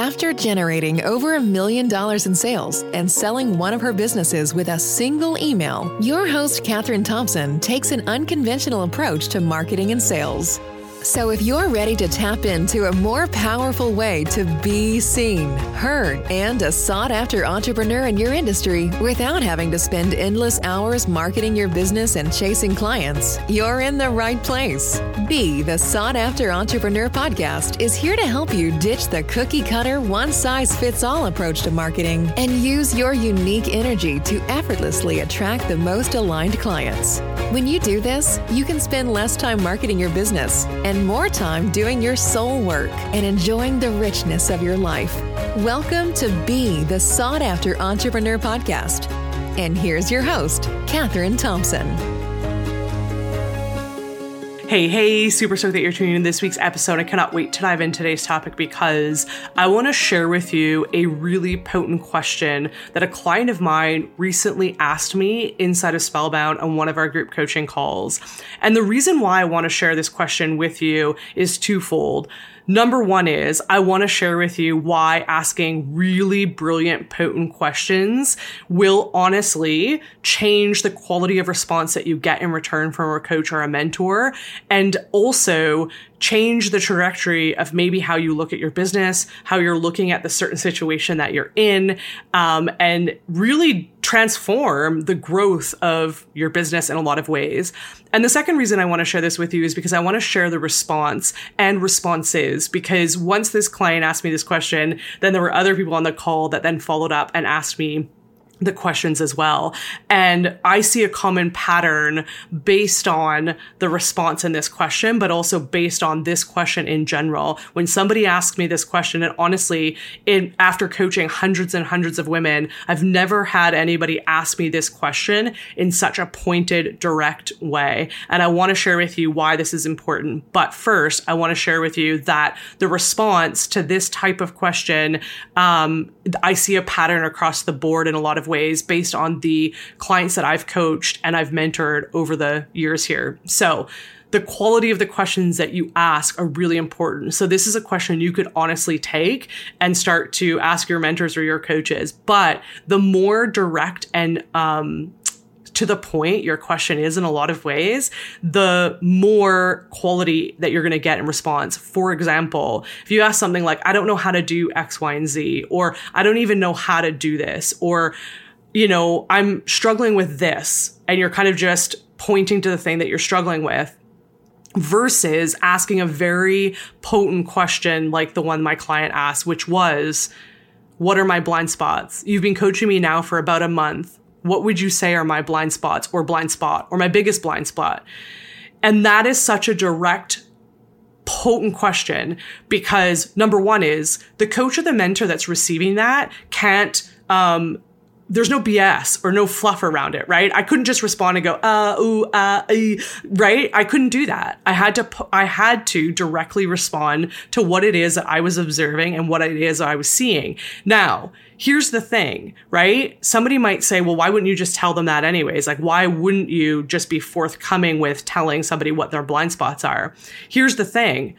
After generating over $1 million in sales and selling one of her businesses with a single email, your host, Catherine Thompson, takes an unconventional approach to marketing and sales. So if you're ready to tap into a more powerful way to be seen, heard, and a sought-after entrepreneur in your industry without having to spend endless hours marketing your business and chasing clients, you're in the right place. Be the Sought-After Entrepreneur podcast is here to help you ditch the cookie-cutter, one-size-fits-all approach to marketing and use your unique energy to effortlessly attract the most aligned clients. When you do this, you can spend less time marketing your business and more time doing your soul work and enjoying the richness of your life. Welcome to Be the Sought After Entrepreneur podcast. And here's your host, Catherine Thompson. Hey, super stoked that you're tuning in this week's episode. I cannot wait to dive into today's topic because I want to share with you a really potent question that a client of mine recently asked me inside of Spellbound on one of our group coaching calls. And the reason why I want to share this question with you is twofold. Number one is I want to share with you why asking really brilliant, potent questions will honestly change the quality of response that you get in return from a coach or a mentor, and also change the trajectory of maybe how you look at your business, how you're looking at the certain situation that you're in, and really transform the growth of your business in a lot of ways. And the second reason I want to share this with you is because I want to share the response and responses, because once this client asked me this question, then there were other people on the call that then followed up and asked me the questions as well. And I see a common pattern based on the response in this question, but also based on this question in general. When somebody asks me this question, and honestly, after coaching hundreds and hundreds of women, I've never had anybody ask me this question in such a pointed, direct way. And I want to share with you why this is important. But first, I want to share with you that the response to this type of question, I see a pattern across the board in a lot of ways based on the clients that I've coached and I've mentored over the years here. So the quality of the questions that you ask are really important. So this is a question you could honestly take and start to ask your mentors or your coaches. But the more direct and to the point your question is in a lot of ways, the more quality that you're going to get in response. For example, if you ask something like, I don't know how to do X, Y, and Z, or I don't even know how to do this, or, you know, I'm struggling with this, and you're kind of just pointing to the thing that you're struggling with, versus asking a very potent question like the one my client asked, which was, what are my blind spots? You've been coaching me now for about a month. What would you say are my blind spots or blind spot or my biggest blind spot? And that is such a direct, potent question because number one is the coach or the mentor that's receiving that can't, there's no BS or no fluff around it, right? I couldn't just respond and go, right? I couldn't do that. I had to directly respond to what it is that I was observing and what it is that I was seeing. Now, here's the thing, right? Somebody might say, well, why wouldn't you just tell them that anyways? Like, why wouldn't you just be forthcoming with telling somebody what their blind spots are? Here's the thing.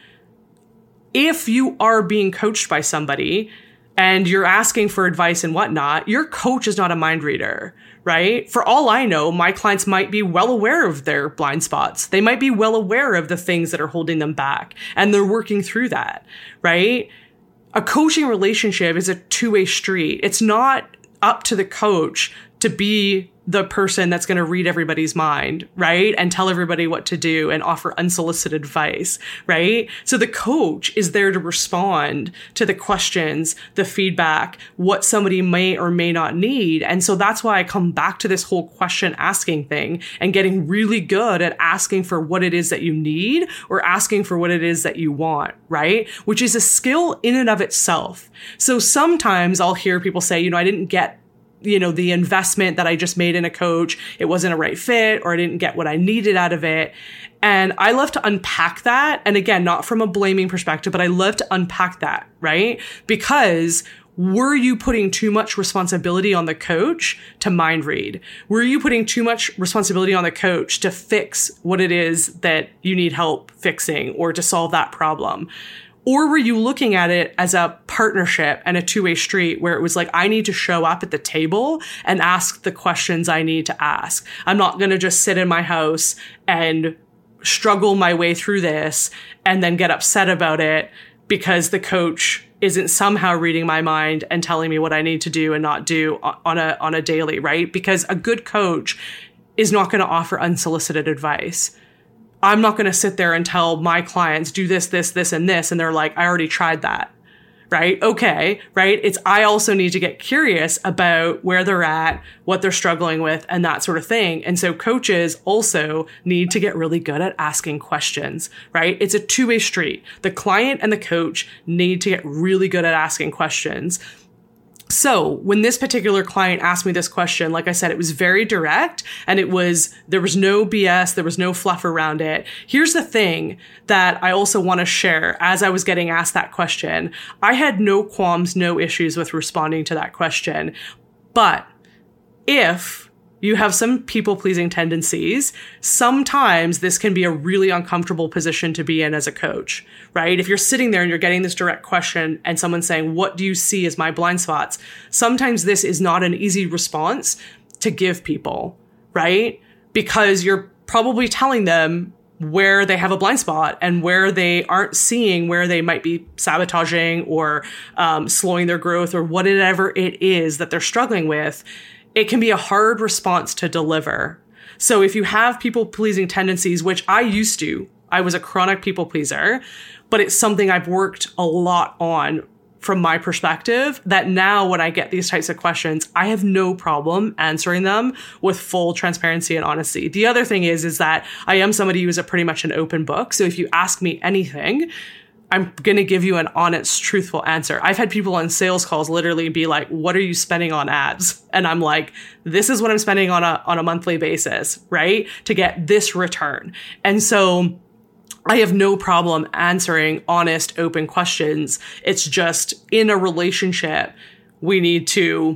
If you are being coached by somebody and you're asking for advice and whatnot, your coach is not a mind reader, right? For all I know, my clients might be well aware of their blind spots. They might be well aware of the things that are holding them back, and they're working through that, right? A coaching relationship is a two-way street. It's not up to the coach to be the person that's going to read everybody's mind, right? And tell everybody what to do and offer unsolicited advice, right? So the coach is there to respond to the questions, the feedback, what somebody may or may not need. And so that's why I come back to this whole question asking thing and getting really good at asking for what it is that you need or asking for what it is that you want, right? Which is a skill in and of itself. So sometimes I'll hear people say, you know, I didn't get the investment that I just made in a coach, it wasn't a right fit, or I didn't get what I needed out of it. And I love to unpack that. And again, not from a blaming perspective, but I love to unpack that, right? Because were you putting too much responsibility on the coach to mind read? Were you putting too much responsibility on the coach to fix what it is that you need help fixing or to solve that problem? Or were you looking at it as a partnership and a two-way street where it was like, I need to show up at the table and ask the questions I need to ask. I'm not going to just sit in my house and struggle my way through this and then get upset about it because the coach isn't somehow reading my mind and telling me what I need to do and not do on a daily, right? Because a good coach is not going to offer unsolicited advice. I'm not going to sit there and tell my clients, do this, this, this, and this. And they're like, I already tried that. Right? Okay. Right. I also need to get curious about where they're at, what they're struggling with, and that sort of thing. And so coaches also need to get really good at asking questions, right? It's a two-way street. The client and the coach need to get really good at asking questions. So when this particular client asked me this question, like I said, it was very direct and there was no BS. There was no fluff around it. Here's the thing that I also want to share as I was getting asked that question. I had no qualms, no issues with responding to that question. But if you have some people-pleasing tendencies, sometimes this can be a really uncomfortable position to be in as a coach, right? If you're sitting there and you're getting this direct question and someone's saying, what do you see as my blind spots? Sometimes this is not an easy response to give people, right? Because you're probably telling them where they have a blind spot and where they aren't seeing where they might be sabotaging or slowing their growth or whatever it is that they're struggling with. It can be a hard response to deliver. So if you have people-pleasing tendencies, which I used to, I was a chronic people pleaser, but it's something I've worked a lot on from my perspective, that now when I get these types of questions, I have no problem answering them with full transparency and honesty. The other thing is that I am somebody who is pretty much an open book. So if you ask me anything, I'm going to give you an honest, truthful answer. I've had people on sales calls literally be like, what are you spending on ads? And I'm like, this is what I'm spending on a monthly basis, right? To get this return. And so I have no problem answering honest, open questions. It's just in a relationship, we need to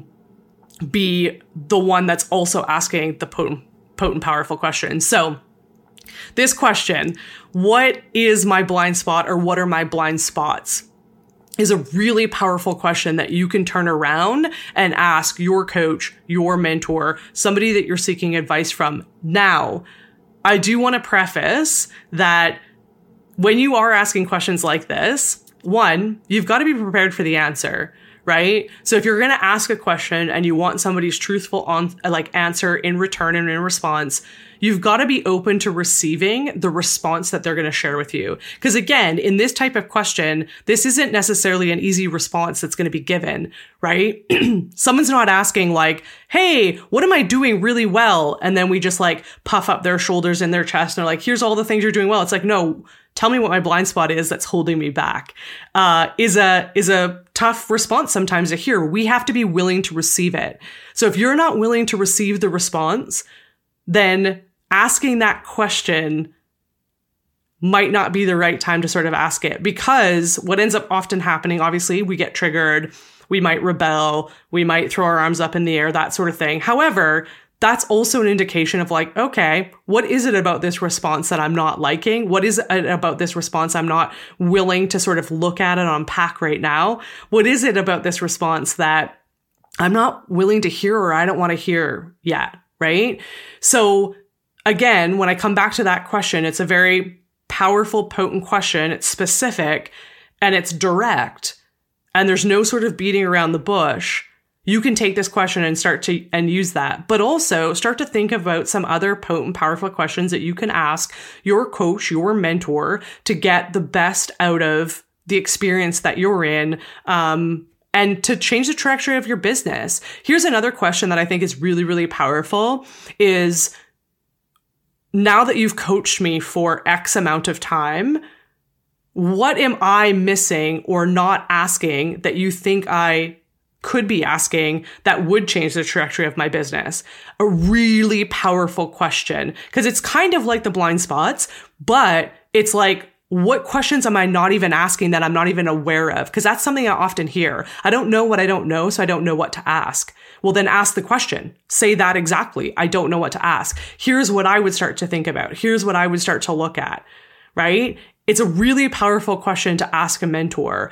be the one that's also asking the potent, powerful questions. So this question, what is my blind spot or what are my blind spots, is a really powerful question that you can turn around and ask your coach, your mentor, somebody that you're seeking advice from. Now, I do want to preface that when you are asking questions like this, one, you've got to be prepared for the answer, right? So if you're going to ask a question and you want somebody's truthful answer in return and in response, you've got to be open to receiving the response that they're going to share with you. Because again, in this type of question, this isn't necessarily an easy response that's going to be given, right? Someone's not asking like, hey, what am I doing really well? And then we just like puff up their shoulders and their chest and they're like, here's all the things you're doing well. It's like, no, tell me what my blind spot is that's holding me back, is a tough response sometimes to hear. We have to be willing to receive it. So if you're not willing to receive the response, then asking that question might not be the right time to sort of ask it, because what ends up often happening, obviously, we get triggered, we might rebel, we might throw our arms up in the air, that sort of thing. However, that's also an indication of like, okay, what is it about this response that I'm not liking? What is it about this response I'm not willing to sort of look at and unpack right now? What is it about this response that I'm not willing to hear or I don't want to hear yet, right? So again, when I come back to that question, it's a very powerful, potent question. It's specific and it's direct and there's no sort of beating around the bush. You can take this question and start to use that, but also start to think about some other potent, powerful questions that you can ask your coach, your mentor, to get the best out of the experience that you're in, and to change the trajectory of your business. Here's another question that I think is really, really powerful is, now that you've coached me for X amount of time, what am I missing or not asking that you think I could be asking that would change the trajectory of my business? A really powerful question, because it's kind of like the blind spots, but it's like, what questions am I not even asking that I'm not even aware of? Because that's something I often hear. I don't know what I don't know, so I don't know what to ask. Well, then ask the question. Say that exactly. I don't know what to ask. Here's what I would start to think about. Here's what I would start to look at, right? it's a really powerful question to ask a mentor.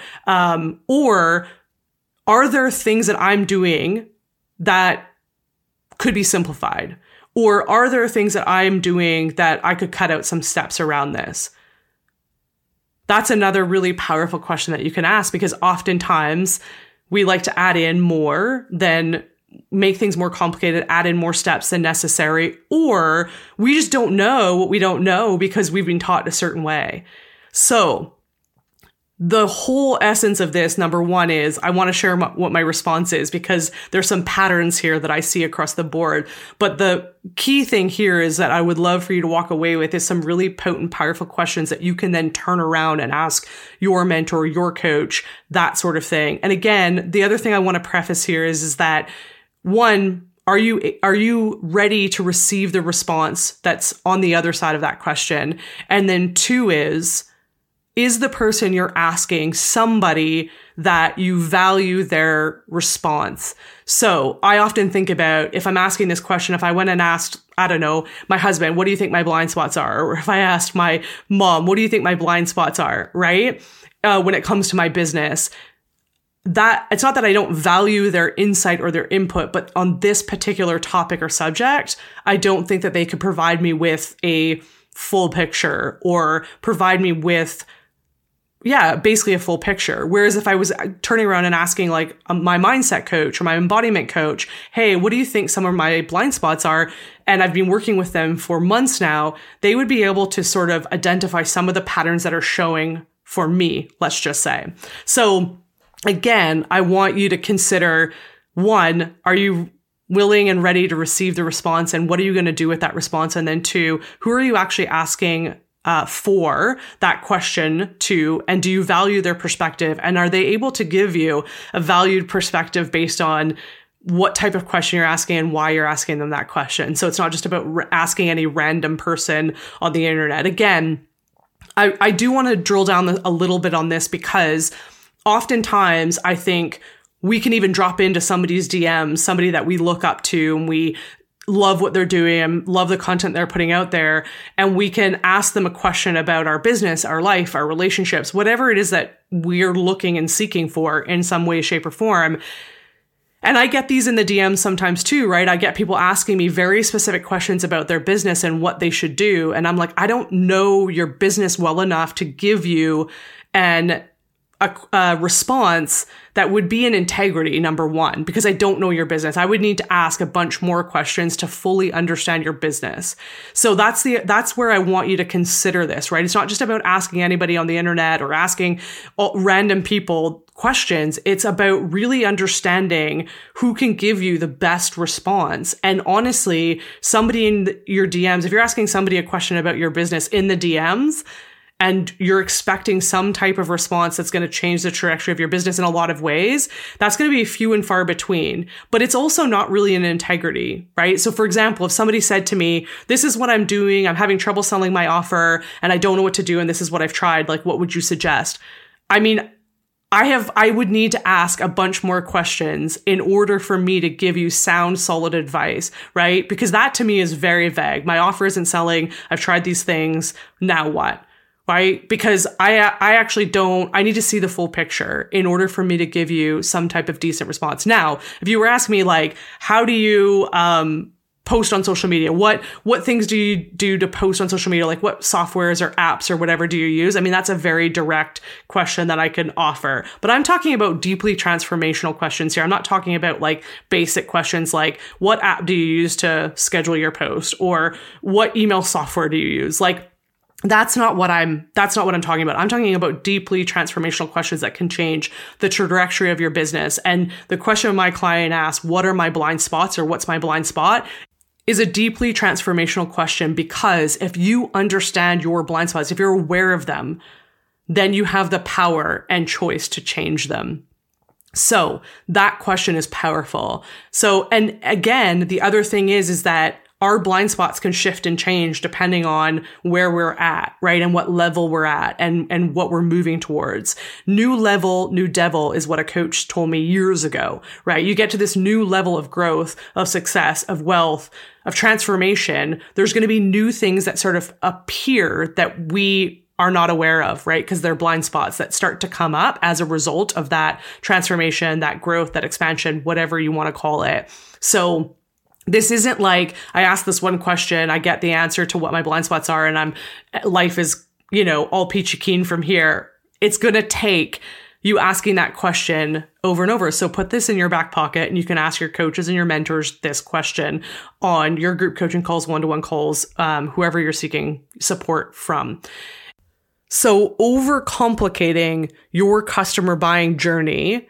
Or are there things that I'm doing that could be simplified? Or are there things that I'm doing that I could cut out some steps around this? That's another really powerful question that you can ask, because oftentimes we like to add in more than make things more complicated, add in more steps than necessary, or we just don't know what we don't know because we've been taught a certain way. So the whole essence of this, number one, is I want to share what my response is, because there's some patterns here that I see across the board. But the key thing here is that I would love for you to walk away with is some really potent, powerful questions that you can then turn around and ask your mentor, your coach, that sort of thing. And again, the other thing I want to preface here is that, one, are you ready to receive the response that's on the other side of that question? And then two is the person you're asking somebody that you value their response? So I often think about, if I'm asking this question, if I went and asked, I don't know, my husband, what do you think my blind spots are? Or if I asked my mom, what do you think my blind spots are, right? When it comes to my business, that it's not that I don't value their insight or their input, but on this particular topic or subject, I don't think that they could provide me with a full picture or provide me with basically a full picture. Whereas if I was turning around and asking like my mindset coach or my embodiment coach, hey, what do you think some of my blind spots are? And I've been working with them for months now, they would be able to sort of identify some of the patterns that are showing for me, let's just say. So again, I want you to consider, one, are you willing and ready to receive the response? And what are you going to do with that response? And then two, who are you actually asking for that question to, and do you value their perspective? And are they able to give you a valued perspective based on what type of question you're asking and why you're asking them that question? So it's not just about asking any random person on the internet. Again, I do want to drill down a little bit on this, because oftentimes I think we can even drop into somebody's DMs, somebody that we look up to and we love what they're doing and love the content they're putting out there. And we can ask them a question about our business, our life, our relationships, whatever it is that we're looking and seeking for in some way, shape, or form. And I get these in the DMs sometimes too, right? I get people asking me very specific questions about their business and what they should do. And I'm like, I don't know your business well enough to give you a response that would be in integrity, number one, because I don't know your business. I would need to ask a bunch more questions to fully understand your business. So that's where I want you to consider this, right? It's not just about asking anybody on the internet or asking random people questions. It's about really understanding who can give you the best response. And honestly, somebody in your DMs, if you're asking somebody a question about your business in the DMs, and you're expecting some type of response that's going to change the trajectory of your business in a lot of ways, that's going to be few and far between. But it's also not really an integrity, right? So for example, if somebody said to me, this is what I'm doing, I'm having trouble selling my offer, and I don't know what to do, and this is what I've tried, like, what would you suggest? I mean, I would need to ask a bunch more questions in order for me to give you sound, solid advice, right? Because that to me is very vague. My offer isn't selling. I've tried these things. Now what? Right? Because I actually I need to see the full picture in order for me to give you some type of decent response. Now, if you were asking me like, how do you post on social media? What things do you do to post on social media? Like what softwares or apps or whatever do you use? I mean, that's a very direct question that I can offer. But I'm talking about deeply transformational questions here. I'm not talking about like basic questions like what app do you use to schedule your post, or what email software do you use? Like, that's not what I'm talking about. I'm talking about deeply transformational questions that can change the trajectory of your business. And the question my client asked, what are my blind spots, or what's my blind spot, is a deeply transformational question, because if you understand your blind spots, if you're aware of them, then you have the power and choice to change them. So that question is powerful. So, and again, the other thing is that our blind spots can shift and change depending on where we're at, right? And what level we're at and what we're moving towards. New level, new devil is what a coach told me years ago, right? You get to this new level of growth, of success, of wealth, of transformation. There's going to be new things that sort of appear that we are not aware of, right? Because they're blind spots that start to come up as a result of that transformation, that growth, that expansion, whatever you want to call it. So this isn't like I ask this one question, I get the answer to what my blind spots are, and life is, all peachy keen from here. It's going to take you asking that question over and over. So put this in your back pocket, and you can ask your coaches and your mentors this question on your group coaching calls, one-to-one calls, whoever you're seeking support from. So overcomplicating your customer buying journey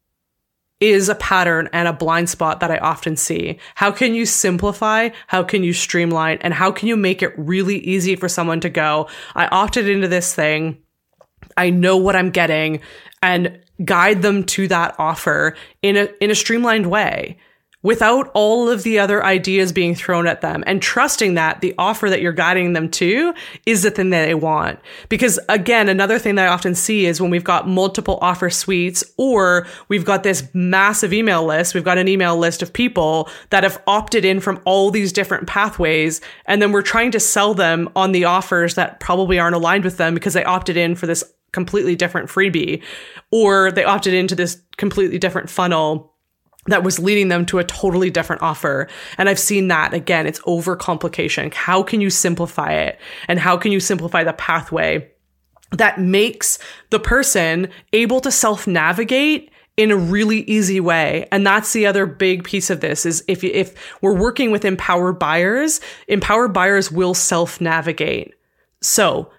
is a pattern and a blind spot that I often see. How can you simplify? How can you streamline? And how can you make it really easy for someone to go, I opted into this thing, I know what I'm getting, and guide them to that offer in a streamlined way without all of the other ideas being thrown at them, and trusting that the offer that you're guiding them to is the thing that they want. Because again, another thing that I often see is when we've got multiple offer suites, or we've got this massive email list, we've got an email list of people that have opted in from all these different pathways, and then we're trying to sell them on the offers that probably aren't aligned with them because they opted in for this completely different freebie, or they opted into this completely different funnel that was leading them to a totally different offer. And I've seen that again, it's overcomplication. How can you simplify it? And how can you simplify the pathway that makes the person able to self-navigate in a really easy way? And that's the other big piece of this is if we're working with empowered buyers will self-navigate. So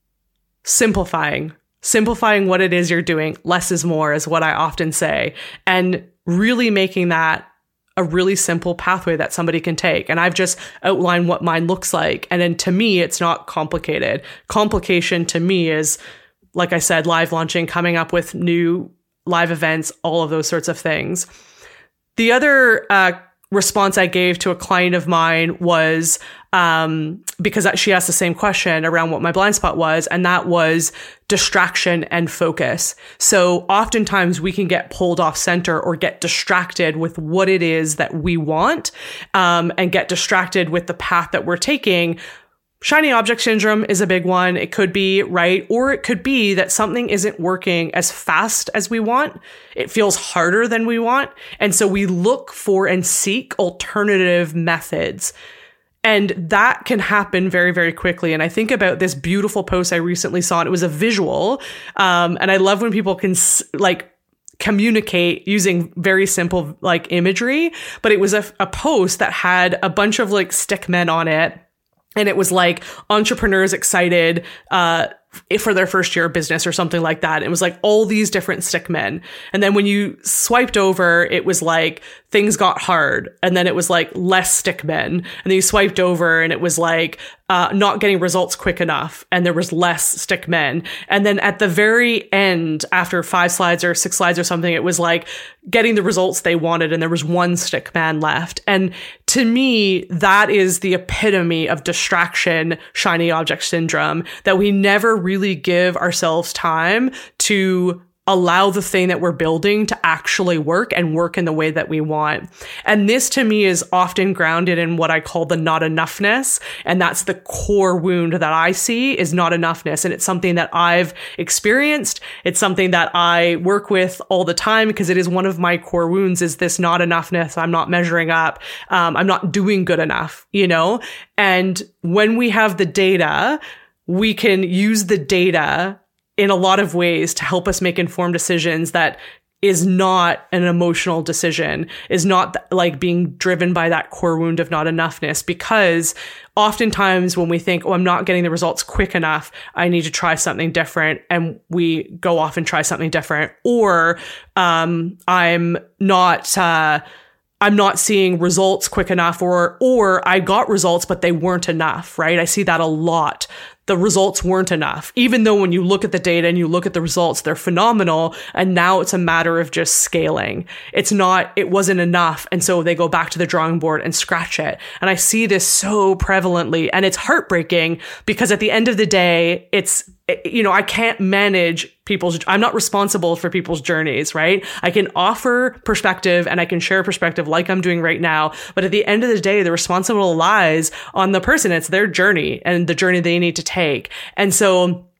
simplifying what it is you're doing. Less is more is what I often say. And really making that a really simple pathway that somebody can take. And I've just outlined what mine looks like. And then to me, it's not complicated. Complication to me is, like I said, live launching, coming up with new live events, all of those sorts of things. The other response I gave to a client of mine was because she asked the same question around what my blind spot was, and that was distraction and focus. So oftentimes we can get pulled off center or get distracted with what it is that we want, and get distracted with the path that we're taking. Shiny object syndrome is a big one. It could be, right? Or it could be that something isn't working as fast as we want. It feels harder than we want. And so we look for and seek alternative methods. And that can happen very, very quickly. And I think about this beautiful post I recently saw, and it was a visual. And I love when people can communicate using very simple imagery, but it was a post that had a bunch of stick men on it. And it was entrepreneurs excited for their first year of business or something like that. It was all these different stick men. And then when you swiped over, it was things got hard. And then it was less stick men. And then you swiped over and it was not getting results quick enough. And there was less stick men. And then at the very end, after 5 slides or 6 slides or something, it was getting the results they wanted. And there was 1 stick man left. And to me, that is the epitome of distraction, shiny object syndrome, that we never really give ourselves time to allow the thing that we're building to actually work and work in the way that we want. And this to me is often grounded in what I call the not enoughness. And that's the core wound that I see is not enoughness. And it's something that I've experienced. It's something that I work with all the time because it is one of my core wounds is this not enoughness. I'm not measuring up. I'm not doing good enough, And when we have the data, we can use the data in a lot of ways to help us make informed decisions that is not an emotional decision, is not being driven by that core wound of not enoughness. Because oftentimes when we think, I'm not getting the results quick enough, I need to try something different. And we go off and try something different. Or I'm not seeing results quick enough, or I got results, but they weren't enough, right? I see that a lot. The results weren't enough, even though when you look at the data and you look at the results, they're phenomenal. And now it's a matter of just scaling. It wasn't enough. And so they go back to the drawing board and scratch it. And I see this so prevalently, and it's heartbreaking because at the end of the day, I can't manage I'm not responsible for people's journeys, right? I can offer perspective and I can share perspective like I'm doing right now. But at the end of the day, the responsibility lies on the person. It's their journey and the journey they need to take. And so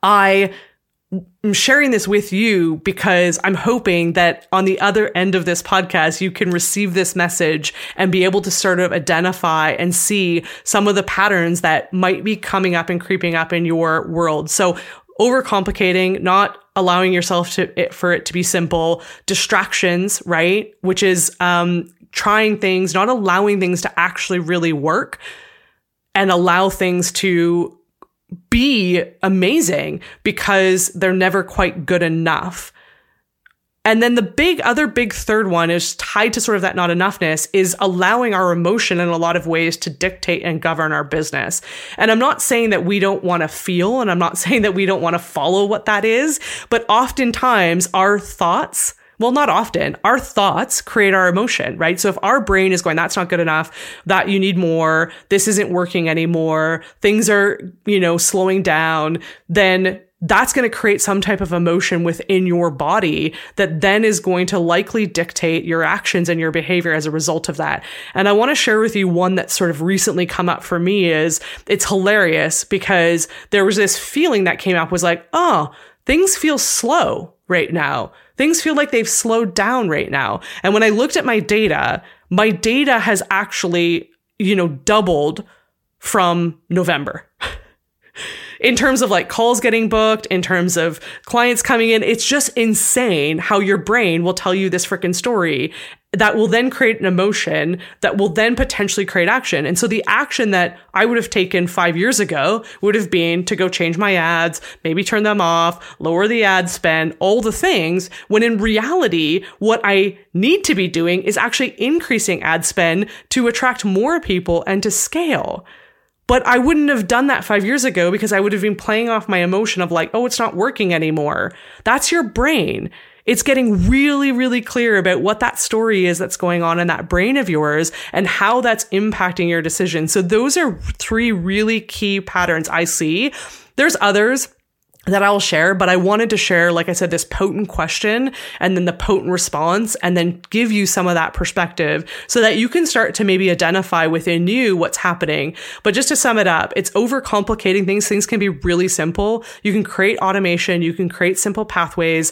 I'm sharing this with you because I'm hoping that on the other end of this podcast, you can receive this message and be able to sort of identify and see some of the patterns that might be coming up and creeping up in your world. So overcomplicating, not allowing yourself for it to be simple, distractions, right? Which is trying things, not allowing things to actually really work and allow things to be amazing because they're never quite good enough. And then the other big third one is tied to sort of that not enoughness, is allowing our emotion in a lot of ways to dictate and govern our business. And I'm not saying that we don't want to feel, and I'm not saying that we don't want to follow what that is, but oftentimes our thoughts, well, not often, our thoughts create our emotion, right? So if our brain is going, that's not good enough, that you need more, this isn't working anymore, things are, slowing down, then that's going to create some type of emotion within your body that then is going to likely dictate your actions and your behavior as a result of that. And I want to share with you one that's sort of recently come up for me. It's hilarious because there was this feeling that came up, was like, oh, things feel slow right now. Things feel like they've slowed down right now. And when I looked at my data has actually, doubled from November. In terms of like calls getting booked, in terms of clients coming in, it's just insane how your brain will tell you this freaking story that will then create an emotion that will then potentially create action. And so the action that I would have taken 5 years ago would have been to go change my ads, maybe turn them off, lower the ad spend, all the things, when in reality, what I need to be doing is actually increasing ad spend to attract more people and to scale. But I wouldn't have done that 5 years ago because I would have been playing off my emotion of like, oh, it's not working anymore. That's your brain. It's getting really, really clear about what that story is that's going on in that brain of yours and how that's impacting your decision. So those are 3 really key patterns I see. There's others that I'll share, but I wanted to share, like I said, this potent question and then the potent response, and then give you some of that perspective so that you can start to maybe identify within you what's happening. But just to sum it up, it's overcomplicating things. Things can be really simple. You can create automation. You can create simple pathways.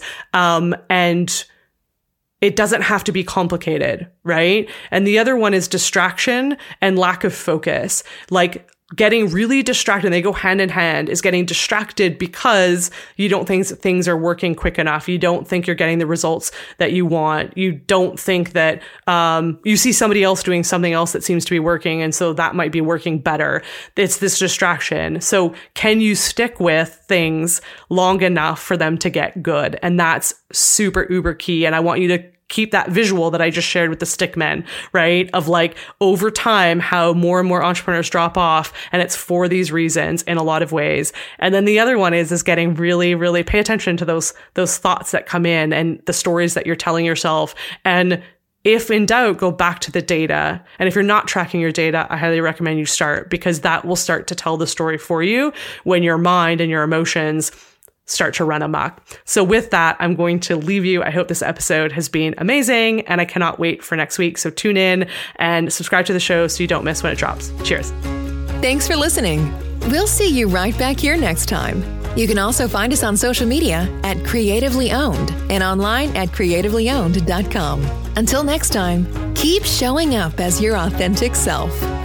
And it doesn't have to be complicated, right? And the other one is distraction and lack of focus. Like, getting really distracted, and they go hand in hand, is getting distracted because you don't think things are working quick enough. You don't think you're getting the results that you want. You don't think that you see somebody else doing something else that seems to be working, and so that might be working better. It's this distraction. So can you stick with things long enough for them to get good? And that's super uber key. And I want you to keep that visual that I just shared with the stick men, right? Of like over time, how more and more entrepreneurs drop off, and it's for these reasons in a lot of ways. And then the other one is getting really, really pay attention to those thoughts that come in and the stories that you're telling yourself. And if in doubt, go back to the data. And if you're not tracking your data, I highly recommend you start, because that will start to tell the story for you when your mind and your emotions start to run amok. So with that, I'm going to leave you. I hope this episode has been amazing, and I cannot wait for next week. So tune in and subscribe to the show so you don't miss when it drops. Cheers. Thanks for listening. We'll see you right back here next time. You can also find us on social media at Creatively Owned and online at creativelyowned.com. Until next time, keep showing up as your authentic self.